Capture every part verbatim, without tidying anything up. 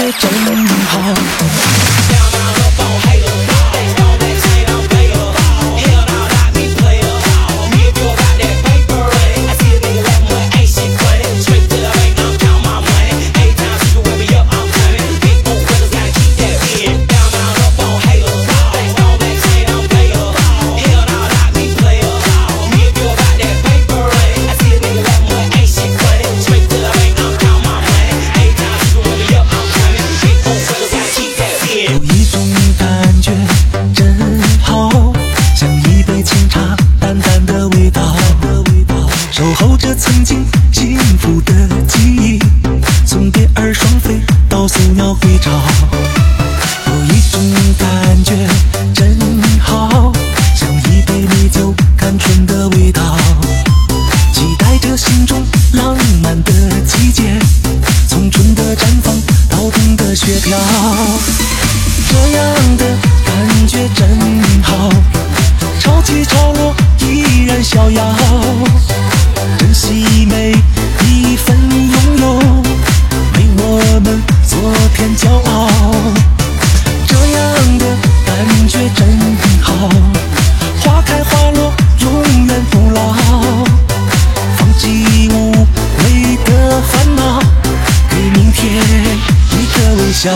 觉真好。曾经幸福的记忆，从蝶儿双飞到宿鸟归巢，有一种感觉真好，像一杯美酒甘醇的味道，期待着心中浪漫的季节，从春的绽放到冬的雪飘，这样的感觉真好，潮起潮落依然逍遥，珍惜每一份拥有，为我们昨天骄傲，这样的感觉真好，花开花落永远不老，放弃无谓的烦恼，给明天一个微笑。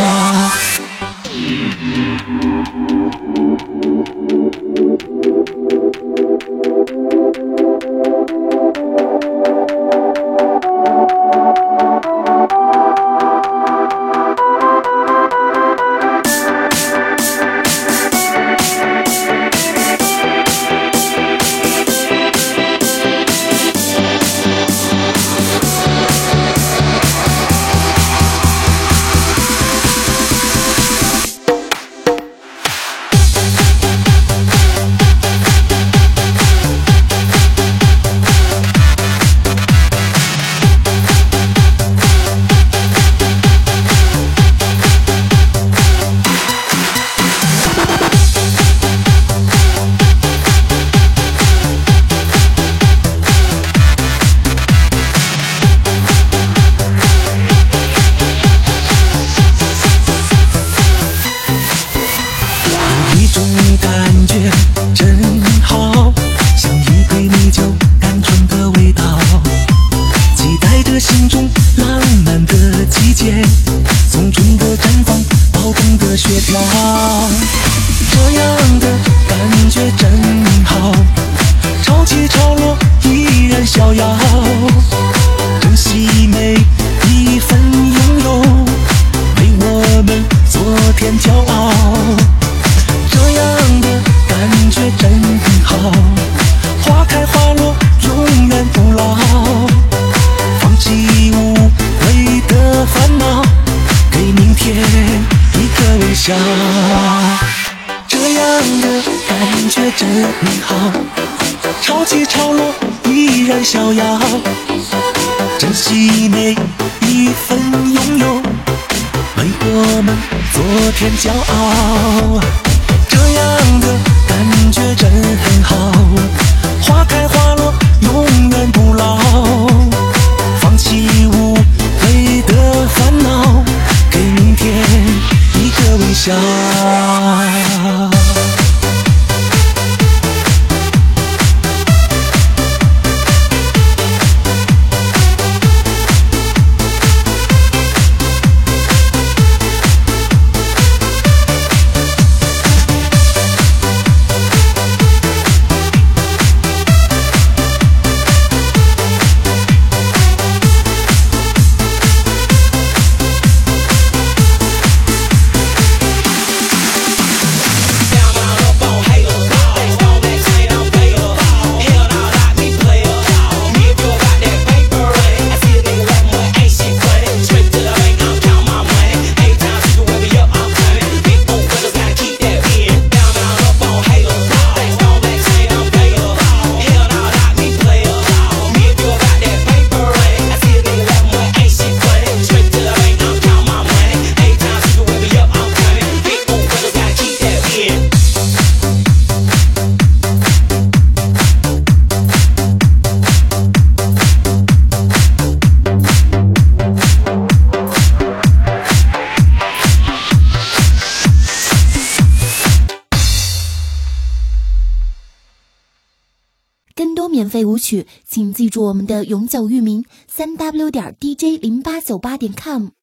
从春的绽放到冬的雪飘，这样的感觉真好，潮起潮落依然逍遥，珍惜每一份拥有，为我们昨天骄傲，这样的感觉真好，花开花落永远不老，放弃无谓的烦恼，给明天一个微笑，这样的感觉真好，潮起潮落依然逍遥，珍惜每一份拥有，为我们昨天骄傲，这样的感觉真好，花开花落永远不老，放弃无谓的烦恼，给明天一个微笑。 免费舞曲，请记住我们的永久域名 三 w 点 d j 零八九八点 com。